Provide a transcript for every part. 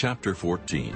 Chapter 14.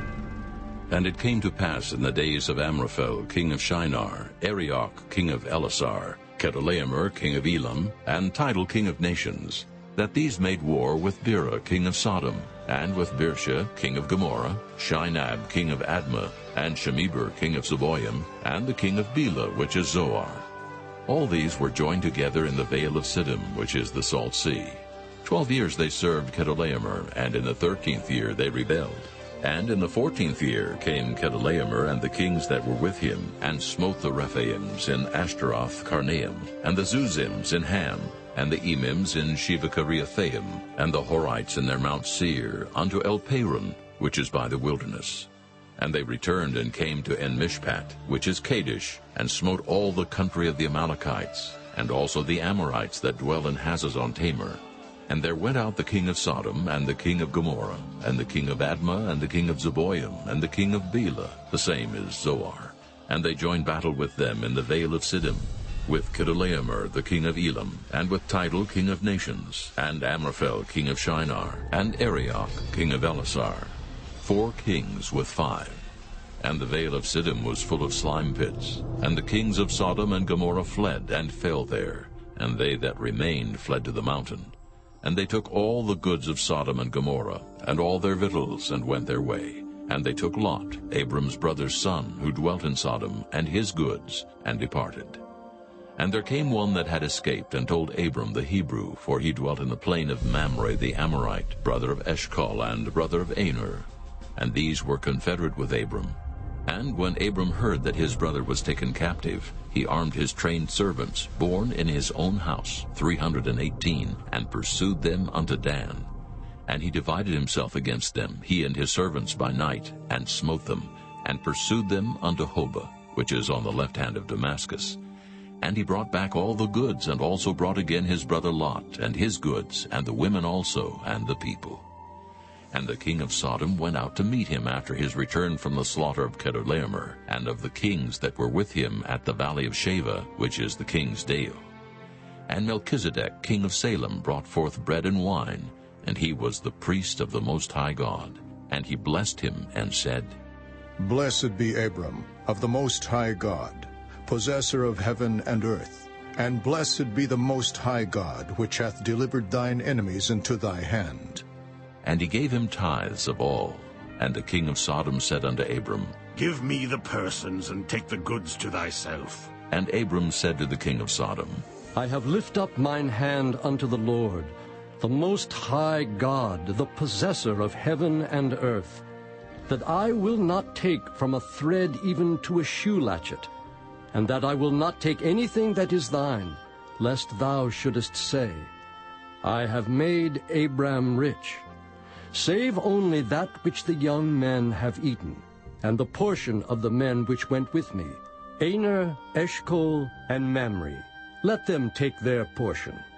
And it came to pass in the days of Amraphel, king of Shinar, Arioch, king of Elasar, Chedorlaomer, king of Elam, and Tidal, king of nations, that these made war with Bera, king of Sodom, and with Birsha, king of Gomorrah, Shinab, king of Admah, and Shemeber, king of Zeboim, and the king of Bela, which is Zoar. All these were joined together in the vale of Siddim, which is the Salt Sea. 12 years they served Chedorlaomer, and in the 13th year they rebelled. And in the 14th year came Chedorlaomer and the kings that were with him, and smote the Rephaims in Ashtaroth Karnaim, and the Zuzims in Ham, and the Emims in Shebakiriathaim, and the Horites in their Mount Seir, unto El-Paran, which is by the wilderness. And they returned and came to En-Mishpat, which is Kadesh, and smote all the country of the Amalekites, and also the Amorites that dwell in Hazazon-Tamar. And there went out the king of Sodom, and the king of Gomorrah, and the king of Admah, and the king of Zeboim, and the king of Bela, the same is Zoar. And they joined battle with them in the vale of Siddim, with Chedorlaomer the king of Elam, and with Tidal king of nations, and Amraphel king of Shinar, and Arioch king of Elasar, 4 kings with 5. And the vale of Siddim was full of slime pits, and the kings of Sodom and Gomorrah fled, and fell there, and they that remained fled to the mountain. And they took all the goods of Sodom and Gomorrah, and all their victuals, and went their way. And they took Lot, Abram's brother's son, who dwelt in Sodom, and his goods, and departed. And there came one that had escaped, and told Abram the Hebrew, for he dwelt in the plain of Mamre the Amorite, brother of Eshcol, and brother of Aner. And these were confederate with Abram. And when Abram heard that his brother was taken captive, he armed his trained servants, born in his own house, 318, and pursued them unto Dan. And he divided himself against them, he and his servants by night, and smote them, and pursued them unto Hobah, which is on the left hand of Damascus. And he brought back all the goods, and also brought again his brother Lot, and his goods, and the women also, and the people. And the king of Sodom went out to meet him after his return from the slaughter of Chedorlaomer, and of the kings that were with him at the valley of Sheva, which is the king's dale. And Melchizedek, king of Salem, brought forth bread and wine, and he was the priest of the Most High God. And he blessed him, and said, Blessed be Abram, of the Most High God, possessor of heaven and earth, and blessed be the Most High God, which hath delivered thine enemies into thy hand. And he gave him tithes of all. And the king of Sodom said unto Abram, Give me the persons, and take the goods to thyself. And Abram said to the king of Sodom, I have lift up mine hand unto the Lord, the Most High God, the possessor of heaven and earth, that I will not take from a thread even to a shoe latchet, and that I will not take anything that is thine, lest thou shouldest say, I have made Abram rich, save only that which the young men have eaten, and the portion of the men which went with me, Aner, Eshcol, and Mamre. Let them take their portion.